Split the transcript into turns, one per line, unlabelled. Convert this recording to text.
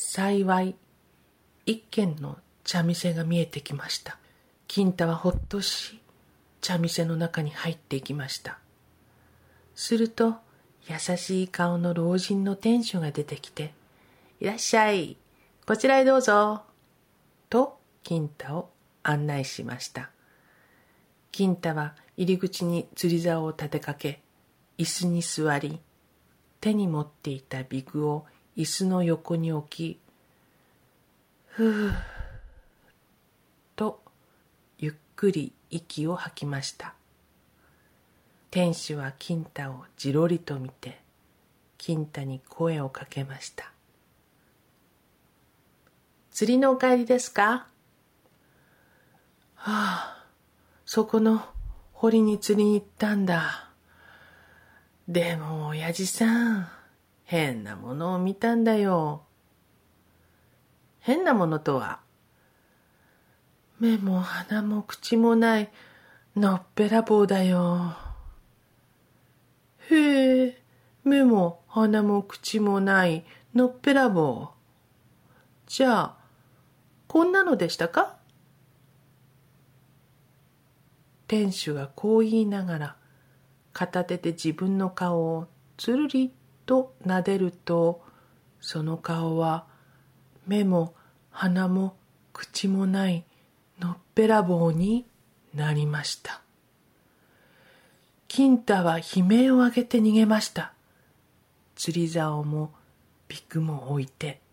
幸い、一軒の茶店が見えてきました。金太はほっとし、茶店の中に入っていきました。すると、優しい顔の老人の店主が出てきて、いらっしゃい、こちらへどうぞ、と金太を案内しました。金太は入り口に釣り竿を立てかけ、椅子に座り、手に持っていたビグを椅子の横に置き、ふぅとゆっくり息を吐きました。店主は金太をじろりと見て、金太に声をかけました。釣りのお帰りですか？そこの堀に釣りに行ったんだ。でも親父さん、変なものを見たんだよ。変なものとは、目も鼻も口もないのっぺらぼうだよ。へえ、目も鼻も口もないのっぺらぼう。じゃあ、こんなのでしたか？店主がこう言いながら、片手で自分の顔をつるりと撫でると、その顔は目も鼻も口もないのっぺらぼうになりました。金太は悲鳴を上げて逃げました。釣り竿もビクも置いて。